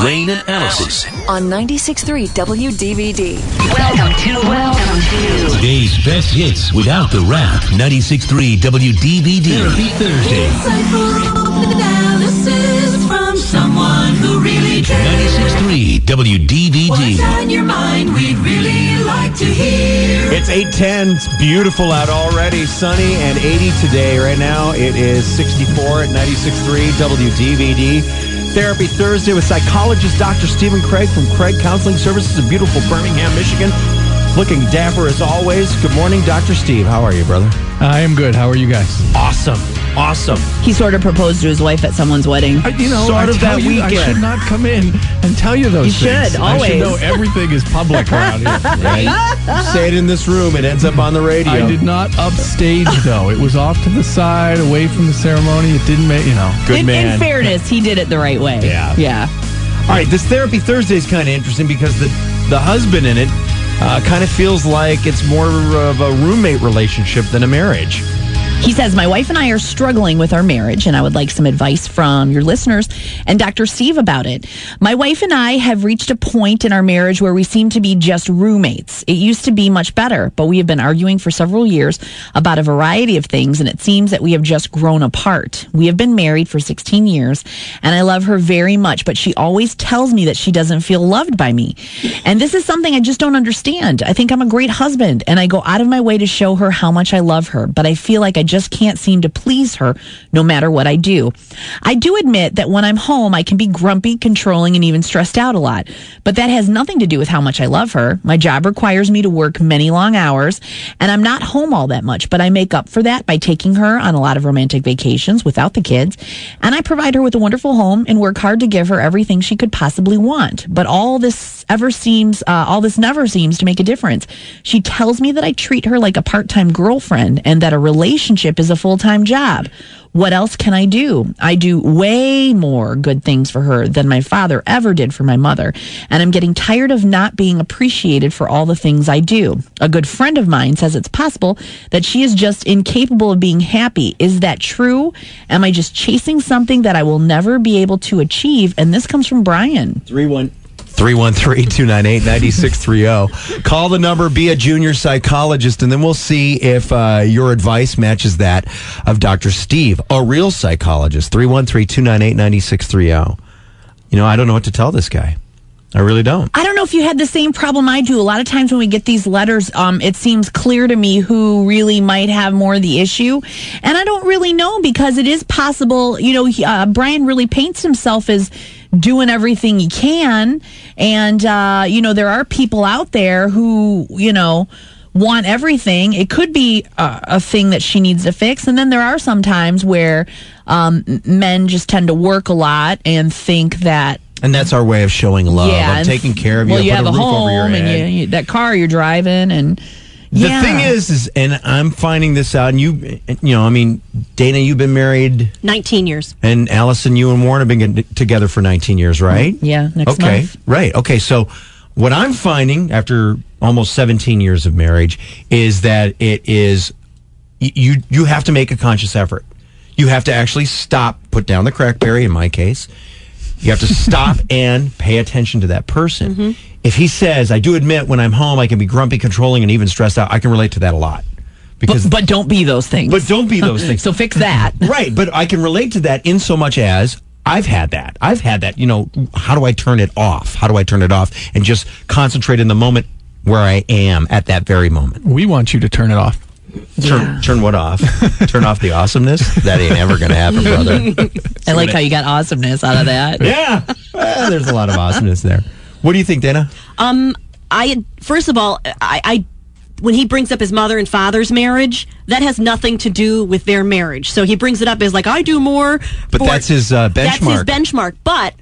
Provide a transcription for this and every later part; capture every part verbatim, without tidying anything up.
Blaine and Allison. On ninety-six point three W D V D. Welcome to, welcome to Today's best hits without the rap. ninety-six point three W D V D. Therapy Thursday. Insightful analysis from someone who really cares. ninety-six point three W D V D. What's on your mind? We'd really like to hear. It's eight ten. It's beautiful out already. Sunny and eighty today. Right now it is sixty-four at ninety-six point three W D V D. Therapy Thursday with psychologist Doctor Stephen Craig from Craig Counseling Services in beautiful Birmingham, Michigan. Looking dapper as always. Good morning, Doctor Steve. How are you, brother? I am good. How are you guys? Awesome. Awesome. He sort of proposed to his wife at someone's wedding. I, you know, Sort I of tell that you, weekend. I should not come in and tell you those You things. should, I always. should know everything is public around here. Right? Say it in this room. It ends up on the radio. I did not upstage, though. It was off to the side, away from the ceremony. It didn't make, you know. Good in, man. in fairness, he did it the right way. Yeah. Yeah. All right, this Therapy Thursday is kind of interesting because the, the husband in it uh, kind of feels like it's more of a roommate relationship than a marriage. He says, my wife and I are struggling with our marriage, and I would like some advice from your listeners and Doctor Steve about it. My wife and I have reached a point in our marriage where we seem to be just roommates. It used to be much better, but we have been arguing for several years about a variety of things, and it seems that we have just grown apart. We have been married for sixteen years, and I love her very much, but she always tells me that she doesn't feel loved by me. And this is something I just don't understand. I think I'm a great husband, and I go out of my way to show her how much I love her, but I feel like I just can't seem to please her no matter what I do. I do admit that when I'm home, I can be grumpy, controlling, and even stressed out a lot. But that has nothing to do with how much I love her. My job requires me to work many long hours, and I'm not home all that much, but I make up for that by taking her on a lot of romantic vacations without the kids, and I provide her with a wonderful home and work hard to give her everything she could possibly want. But all this ever seems, uh, all this never seems to make a difference. She tells me that I treat her like a part-time girlfriend and that a relationship is a full-time job. What else can I do? I do way more good things for her than my father ever did for my mother, and I'm getting tired of not being appreciated for all the things I do. A good friend of mine says it's possible that she is just incapable of being happy. Is that true? Am I just chasing something that I will never be able to achieve? And this comes from Brian. three one three, two nine eight, nine six three zero. Call the number, be a junior psychologist, and then we'll see if uh, your advice matches that of Doctor Steve, a real psychologist. three one three, two nine eight, nine six three zero. You know, I don't know what to tell this guy. I really don't. I don't know if you had the same problem I do. A lot of times when we get these letters, um, it seems clear to me who really might have more of the issue. And I don't really know, because it is possible, you know, he, uh, Brian really paints himself as doing everything he can. And, uh, you know, there are people out there who, you know, want everything. It could be a, a thing that she needs to fix. And then there are some times where um, men just tend to work a lot and think that, and that's our way of showing love. yeah, I'm taking care of you. Well, you put have a a roof over your home head. and you, you, that car you're driving, and The yeah. thing is, is, and I'm finding this out, and you, you know, I mean, Dana, you've been married nineteen years. And Allison, you and Warren have been getting together for nineteen years, right? Yeah, next okay, month. right. Okay, so what I'm finding after almost seventeen years of marriage is that it is, you you have to make a conscious effort. You have to actually stop, put down the crackberry, in my case. You have to stop and pay attention to that person. Mm-hmm. If he says, I do admit when I'm home, I can be grumpy, controlling, and even stressed out, I can relate to that a lot. Because, but, but don't be those things. But don't be those things. So fix that. Right, but I can relate to that in so much as I've had that. I've had that, you know, how do I turn it off? How do I turn it off and just concentrate in the moment where I am at that very moment? We want you to turn it off. Turn, Yeah. turn what off? Turn off the awesomeness? That ain't ever going to happen, brother. I like how you got awesomeness out of that. Yeah, well, there's a lot of awesomeness there. What do you think, Dana? Um, I first of all, I, I when he brings up his mother and father's marriage, that has nothing to do with their marriage. So he brings it up as like, I do more. But for, that's his uh, benchmark. That's his benchmark. But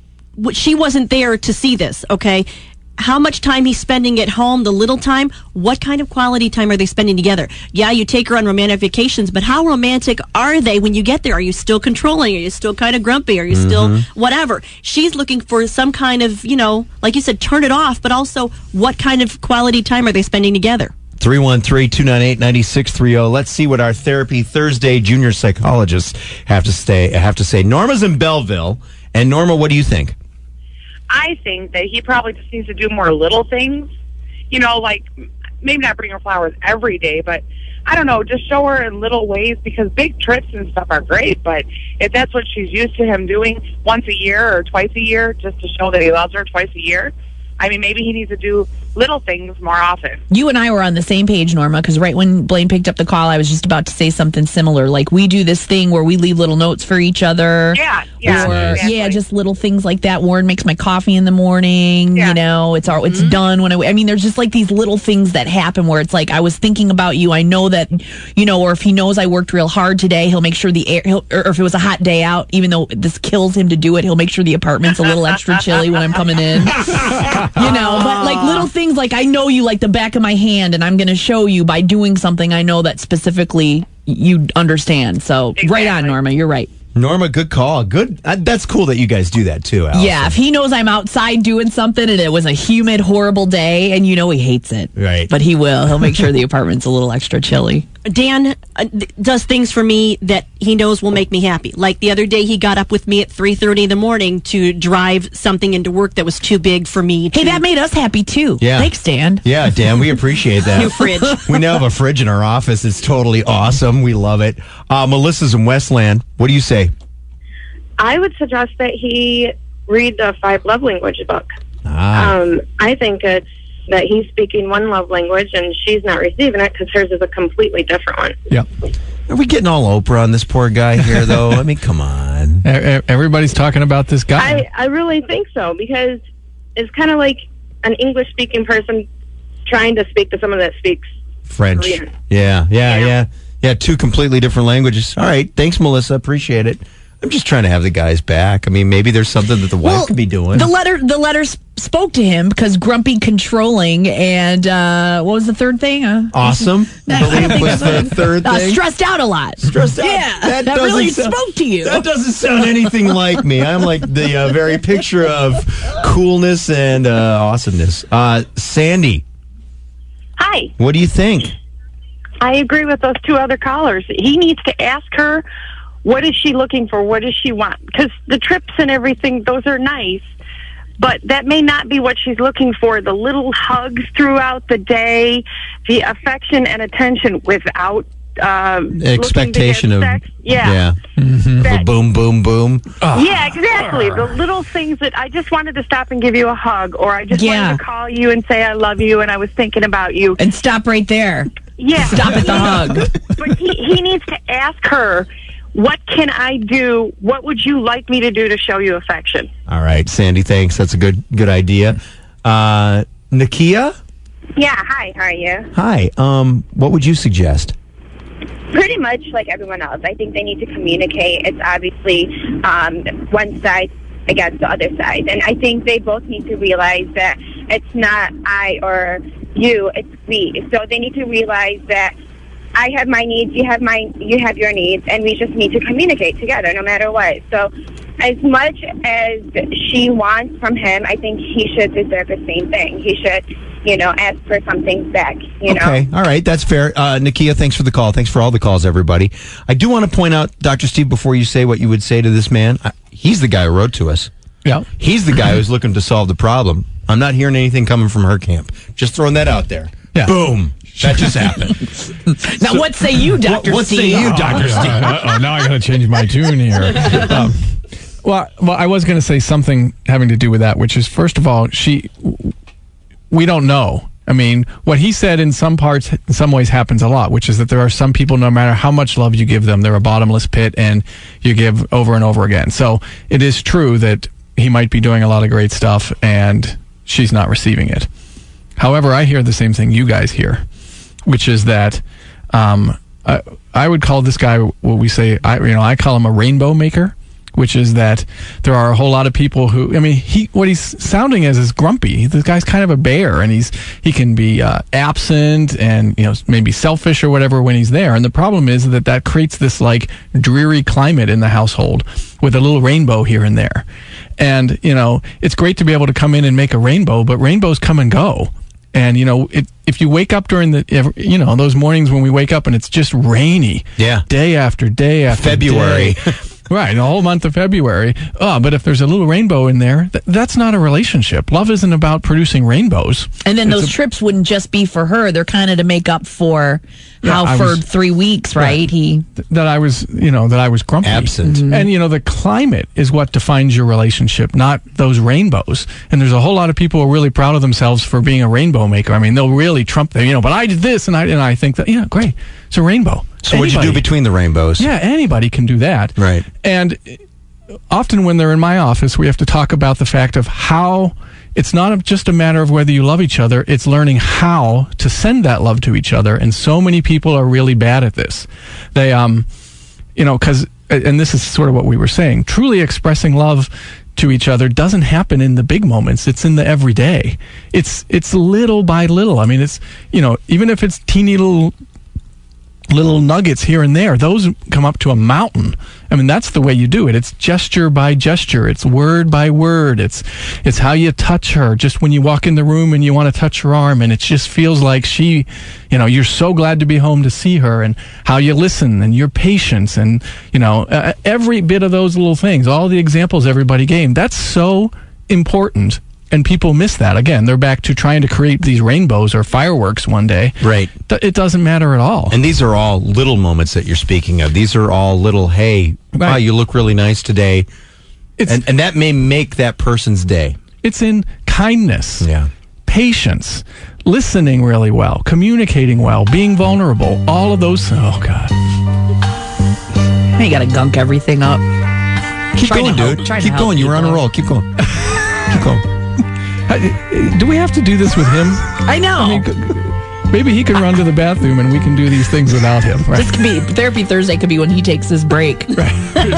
w- she wasn't there to see this. Okay. How much time he's spending at home, the little time, what kind of quality time are they spending together? Yeah, you take her on romantic vacations, but how romantic are they when you get there? Are you still controlling? Are you still kind of grumpy? Are you Mm-hmm. still whatever? She's looking for some kind of, you know, like you said, turn it off, but also what kind of quality time are they spending together? three one three, two nine eight, nine six three zero. Let's see what our Therapy Thursday junior psychologists have to say. Have to say. Norma's in Belleville. And Norma, what do you think? I think that he probably just needs to do more little things. You know, like maybe not bring her flowers every day, but I don't know, just show her in little ways, because big trips and stuff are great, but if that's what she's used to him doing once a year or twice a year just to show that he loves her twice a year, I mean, maybe he needs to do little things more often. You and I were on the same page, Norma, because right when Blaine picked up the call, I was just about to say something similar. Like, we do this thing where we leave little notes for each other. Yeah, yeah. Or, exactly. yeah, just little things like that. Warren makes my coffee in the morning. Yeah. You know, it's all, it's mm-hmm. done when I, I mean, there's just like these little things that happen where it's like, I was thinking about you. I know that, you know, or if he knows I worked real hard today, he'll make sure the air, he'll, or if it was a hot day out, even though this kills him to do it, he'll make sure the apartment's a little extra chilly when I'm coming in. You know, but like little things like, I know you like the back of my hand, and I'm going to show you by doing something I know that specifically you understand. So exactly. Right on, Norma. You're right. Norma, good call. Good. Uh, that's cool that you guys do that too, Allison. Yeah, if he knows I'm outside doing something and it was a humid, horrible day, and you know he hates it. Right. But he will. He'll make sure the apartment's a little extra chilly. Dan uh, th- does things for me that he knows will make me happy. Like the other day, he got up with me at three thirty in the morning to drive something into work that was too big for me. To- hey, that made us happy too. Yeah. Thanks, Dan. Yeah, Dan, we appreciate that. New fridge. We now have a fridge in our office. It's totally awesome. We love it. Uh, Melissa's in Westland. What do you say? I would suggest that he read the Five Love Language book. Ah. Um, I think it's that he's speaking one love language and she's not receiving it because hers is a completely different one. Yeah. Are we getting all Oprah on this poor guy here, though? I mean, come on. Everybody's talking about this guy. I, I really think so, because it's kind of like an English-speaking person trying to speak to someone that speaks French. Korean. Yeah, yeah, Yeah. yeah. Yeah, two completely different languages. All right. Thanks, Melissa. Appreciate it. I'm just trying to have the guys back. I mean, maybe there's something that the wife Well, could be doing. The letter, the letter s- spoke to him because grumpy, controlling, and uh, what was the third thing? Uh, awesome. I believe was the third uh, thing. stressed out a lot. Stressed out. Yeah, that, doesn't really sound- spoke to you. That doesn't sound anything like me. I'm like the uh, very picture of coolness and uh, awesomeness. Uh, Sandy, Hi. what do you think? I agree with those two other callers. He needs to ask her, what is she looking for? What does she want? Because the trips and everything, those are nice, but that may not be what she's looking for. The little hugs throughout the day, the affection and attention without um, Expectation looking to of get sex. Yeah. yeah. Mm-hmm. That- boom, boom, boom. Yeah, exactly. The little things that I just wanted to stop and give you a hug, or I just Yeah. wanted to call you and say I love you and I was thinking about you. And stop right there. Yeah. Stop at the hug. But he, he needs to ask her, what can I do? What would you like me to do to show you affection? All right, Sandy, thanks. That's a good good idea. Uh, Nakia? Yeah, hi, how are you? Hi. Um, what would you suggest? Pretty much like everyone else. I think they need to communicate. It's obviously um, one side against the other side. And I think they both need to realize that it's not I or you, it's we. So they need to realize that I have my needs, you have my, you have your needs, and we just need to communicate together no matter what. So as much as she wants from him, I think he should deserve the same thing. He should, you know, ask for something back, you know. Okay, all right, that's fair. Uh, Nakia, thanks for the call. Thanks for all the calls, everybody. I do want to point out, Doctor Steve, before you say what you would say to this man, I, he's the guy who wrote to us. Yeah. He's the guy who's looking to solve the problem. I'm not hearing anything coming from her camp. Just throwing that out there. Yeah. Boom. That just happened. Now, So- what say you, Doctor What, what Steve? say you, Doctor Oh, Steve? uh-oh, now I got to change my tune here. Um, well, well, I was going to say something having to do with that, which is, first of all, she, we don't know. I mean, what he said in some parts, in some ways, happens a lot, which is that there are some people, no matter how much love you give them, they're a bottomless pit, and you give over and over again. So it is true that he might be doing a lot of great stuff, and she's not receiving it. However, I hear the same thing you guys hear, which is that um, I, I would call this guy what we say. I you know I call him a rainbow maker, which is that there are a whole lot of people who, I mean, he what he's sounding as is grumpy. This guy's kind of a bear, and he's he can be uh, absent and, you know, maybe selfish or whatever when he's there. And the problem is that that creates this like dreary climate in the household with a little rainbow here and there. And, you know, it's great to be able to come in and make a rainbow, but rainbows come and go. And, you know, it, if you wake up during the, you know, those mornings when we wake up and it's just rainy. Yeah. Day after day after February. day, Right, the whole month of February. Oh, but if there's a little rainbow in there, th- that's not a relationship. Love isn't about producing rainbows. And then It's those a- trips wouldn't just be for her. They're kind of to make up for Yeah, how I for was- three weeks, right? Right. He th- that I was, you know, that I was grumpy. Absent. Mhm. And, you know, the climate is what defines your relationship, not those rainbows. And there's a whole lot of people who are really proud of themselves for being a rainbow maker. I mean, they'll really trump them, you know, but I did this, and I and I think that, yeah, great. It's a rainbow. So what'd you do Anybody- between the rainbows? Yeah, anybody can do that. Right. And often when they're in my office, we have to talk about the fact of how it's not just a matter of whether you love each other, it's learning how to send that love to each other. And so many people are really bad at this. They, um, you know, because, and this is sort of what we were saying, truly expressing love to each other doesn't happen in the big moments. It's in the everyday. It's, it's little by little. I mean, it's, you know, even if it's teeny little little nuggets here and there, those come up to a mountain. I mean, that's the way you do it. It's gesture by gesture. It's word by word. It's it's how you touch her just when you walk in the room and you want to touch her arm, and it just feels like she, you know, you're so glad to be home to see her, and how you listen and your patience, and, you know, uh, every bit of those little things, all the examples everybody gave, that's so important. And people miss that. Again, they're back to trying to create these rainbows or fireworks one day. Right. Th- It doesn't matter at all. And these are all little moments that you're speaking of. These are all little, hey, wow, Right. you look really nice today. It's, And, and that may make that person's day. it's in kindness, Yeah. patience, listening really well, communicating well, being vulnerable, all of those. Oh, God. you got to gunk everything up. Keep Trying going, to help- dude. trying to Keep help going. You were on a people. roll. Keep going. Keep going. I- Do we have to do this with him? I know. I mean, g- maybe he can run to the bathroom and we can do these things without him. Right? This could be Therapy Thursday. Could be when he takes his break. Right.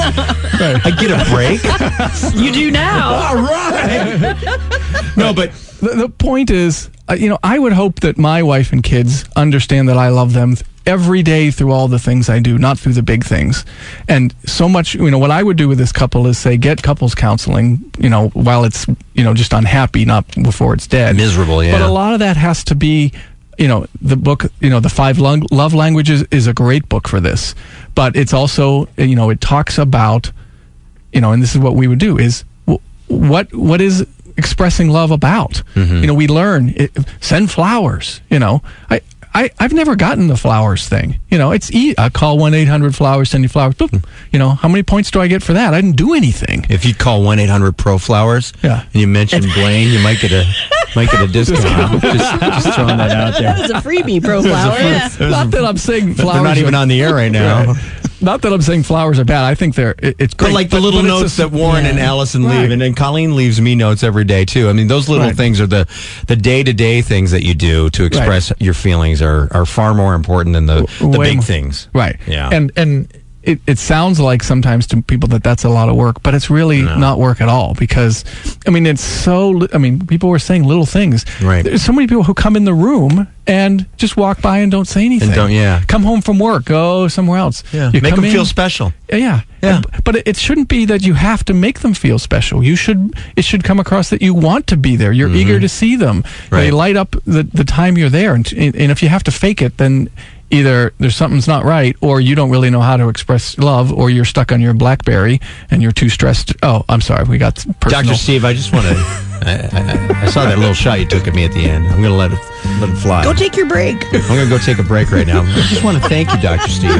I get a break? You do now. All right. No, but The, the point is, uh, you know, I would hope that my wife and kids understand that I love them th- every day through all the things I do, not through the big things. And so much, you know, what I would do with this couple is say, get couples counseling, you know, while it's, you know, just unhappy, not before it's dead. Miserable, yeah. But a lot of that has to be, you know, the book, you know, the Five Lung- Love Languages is a great book for this. But it's also, you know, it talks about, you know, and this is what we would do is, w- what what is expressing love about? Mm-hmm. You know, we learn, it, send flowers, you know. I, I, I've never gotten the flowers thing. You know, it's e- I call one eight hundred flowers, send you flowers. Boop. You know, how many points do I get for that? I didn't do anything. if you call one eight hundred pro flowers Yeah. and you mention Blaine, you might get a might get a discount. just, just throwing that out there. It's a freebie, Pro Flower. Yeah. Not that I'm saying But flowers they're not even are, on the air right now. Right. Not that I'm saying flowers are bad. I think they're it, it's great. But like the little but it's notes a- that Warren yeah. and Allison Right. leave, and then Colleen leaves me notes every day too. I mean, those little Right. things are the the day to day things that you do to express your feelings are are far more important than the the Way big more- things. Right. Yeah. And and it, it sounds like sometimes to people that that's a lot of work, but it's really No. not work at all because, I mean, it's so, li- I mean, people were saying little things. Right. There's so many people who come in the room and just walk by and don't say anything. And don't- yeah. Come home from work, go somewhere else. Yeah. You Make come them feel in- special. Yeah. Yeah. And- but it, it shouldn't be that you have to make them feel special. You should, it should come across that you want to be there. You're eager to see them. Right. They light up the, the time you're there. And, and if you have to fake it, then either there's something's not right, or you don't really know how to express love, or you're stuck on your BlackBerry and you're too stressed. Oh, I'm sorry. We got personal. Doctor Steve, I just want to. I, I, I saw that little shot you took at me at the end. I'm going to let it let it fly. Go take your break. I'm going to go take a break right now. I just want to thank you, Doctor Steve.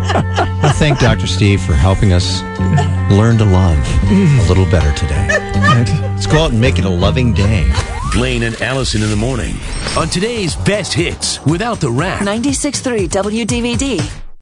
I want to thank Doctor Steve for helping us learn to love a little better today. Let's go out and make it a loving day. Blaine and Allison in the morning on today's best hits without the rap. ninety-six point three W D V D.